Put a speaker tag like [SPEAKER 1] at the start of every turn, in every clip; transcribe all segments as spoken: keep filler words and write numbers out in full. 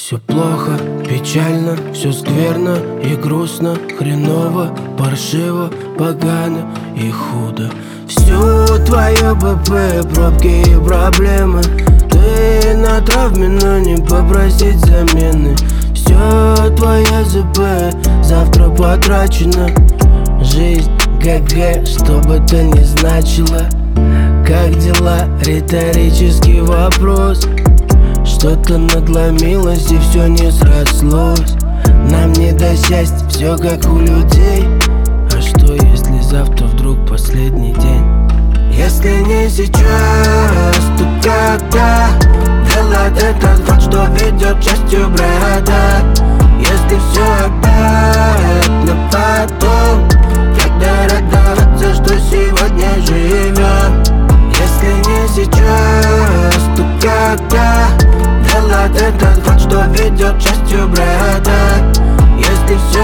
[SPEAKER 1] Все плохо, печально, все скверно и грустно, хреново, паршиво, погано и худо. Все твое БП, пробки и проблемы. Ты на травме, но не попросить замены. Все твое ЗП завтра потрачено. Жизнь ГГ, что бы то ни значило. Как дела? Риторический вопрос. Что-то надломилось и все не срослось. Нам не до счастья, все как у людей. А что если завтра вдруг последний день? Если не сейчас, то когда? Делать этот вот, что ведет частью бреда. Если все опять на потом, когда радоваться, что сегодня живем. Если не сейчас, то когда? Делать этот вот, что ведет частью бреда. Если все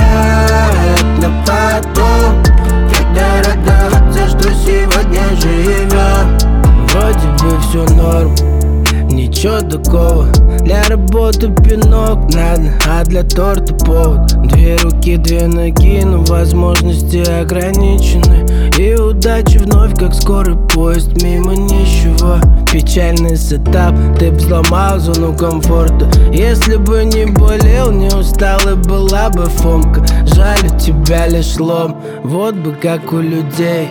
[SPEAKER 1] опять на потом, когда радоваться, что сегодня живем. Вроде бы все норм, ничего такого. Для работы пинок надо, а для торта повод. Две руки, две ноги, но возможности ограничены. И удачи вновь, как скорый поезд, мимо ничего. Печальный сетап, ты б взломал зону комфорта. Если бы не болел, не устал и была бы фомка. Жаль, у тебя лишь лом, вот бы как у людей.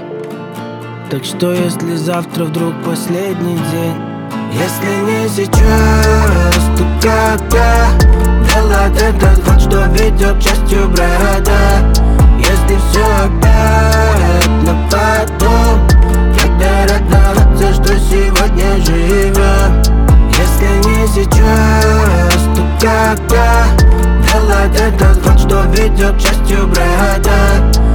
[SPEAKER 1] Так что если завтра вдруг последний день? Если не сейчас, то когда? Делать этот вот, что ведет частью бреда. Если все опять на потом, когда радоваться, что сегодня живем. Если не сейчас, то когда? Делать этот вот, что ведет частью бреда.